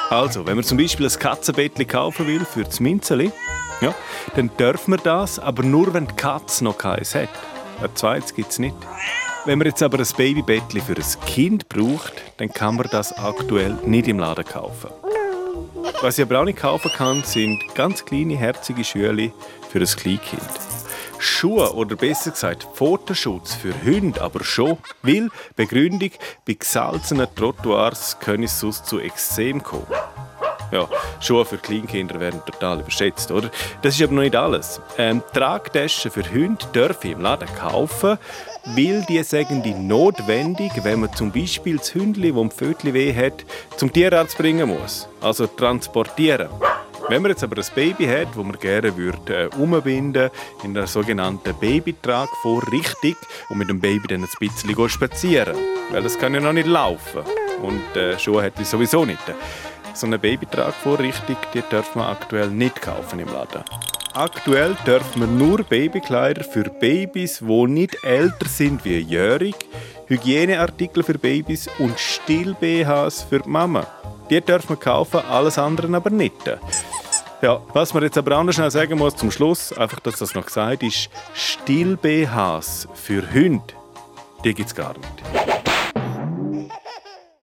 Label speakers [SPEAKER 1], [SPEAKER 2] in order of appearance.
[SPEAKER 1] Also, wenn man zum Beispiel ein Katzenbettchen kaufen will für das Minzeli, ja, dann dürfen wir das, aber nur, wenn die Katze noch keins hat. Ein zweites gibt es nicht. Wenn man jetzt aber ein Babybettchen für ein Kind braucht, dann kann man das aktuell nicht im Laden kaufen. Was ich aber auch nicht kaufen kann, sind ganz kleine, herzige Schüle für ein Kleinkind. Schuhe oder besser gesagt Pfotenschutz für Hunde aber schon, weil Begründung, bei gesalzenen Trottoirs können es sonst zu Ekzem kommen. Ja, Schuhe für Kleinkinder werden total überschätzt, oder? Das ist aber noch nicht alles. Tragtaschen für Hunde dürfen im Laden kaufen, weil die sagen die notwendig, wenn man zum Beispiel das Hündli, das ein Pfötchen weh hat, zum Tierarzt bringen muss. Also transportieren. Wenn man jetzt aber ein Baby hat, das man gerne umbinden in einer sogenannten Babytragvorrichtung und mit dem Baby dann ein bisschen spazieren. Weil das kann ja noch nicht laufen. Und Schuhe hat es sowieso nicht. So eine Babytragvorrichtung, die darf man aktuell nicht kaufen im Laden. Aktuell dürfen wir nur Babykleider für Babys, die nicht älter sind wie jährig, Hygieneartikel für Babys und Still-BHs für die Mama. Die dürfen wir kaufen, alles andere aber nicht. Ja, was man jetzt aber auch noch schnell sagen muss zum Schluss, einfach, dass das noch gesagt ist, Still-BHs für Hunde, die gibt es gar nicht.